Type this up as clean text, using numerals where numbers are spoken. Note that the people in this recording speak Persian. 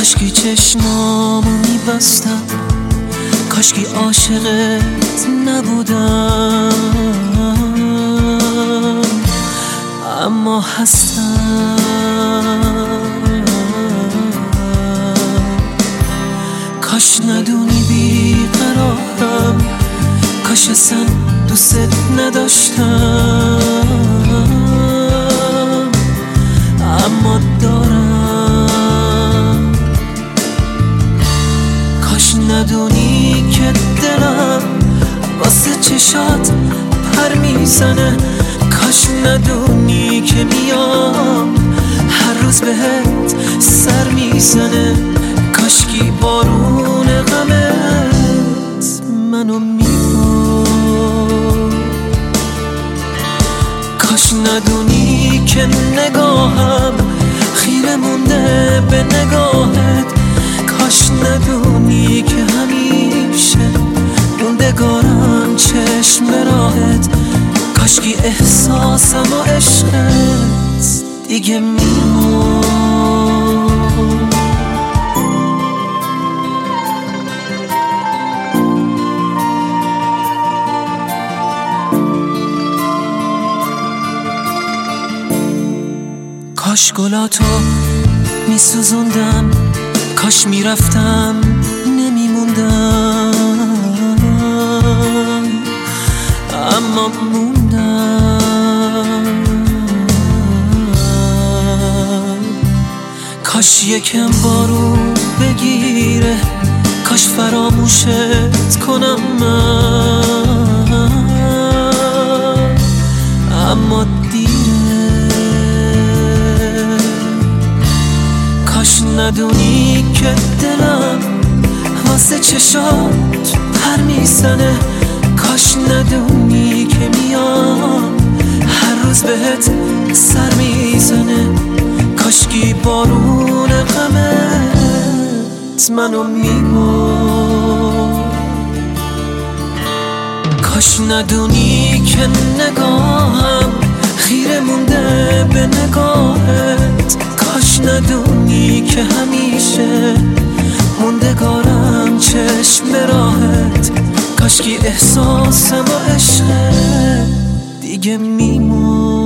کاشکی چشمامو میبستم، کاشکی عاشقت نبودم، اما هستم. کاش ندونی بیقرارم، کاش اصلا دوست نداشتم، اما دارم. کاش ندونی که دلم واسه چشات پر میزنه، کاش ندونی که میام هر روز بهت سر میزنه، کاشکی بارون غمت منو میبارد. کاش ندونی که نگاهم خیره مونده به نگاهت، کاش ندونی که همیشه موندگارم چشم به راهت، کاشکی احساسم و عشقت دیگه میمون. کاش گلاتو میسوزوندم، کاش میرفتم نمیموندم، اما موندم. کاش یکم بارون بگیره، کاش فراموشت کنم من، اما کاش ندونی که دلم واسه چشات پر میزنه، کاش ندونی که میام هر روز بهت سر میزنه، کاشکی بارون غمت منو میبارد. کاش ندونی که نگاهم خیره مونده به نگاهت، کاش ندونی که همیشه موندگارم چشم به راهت، کاشکی احساسم و عشقت دیگه میمون.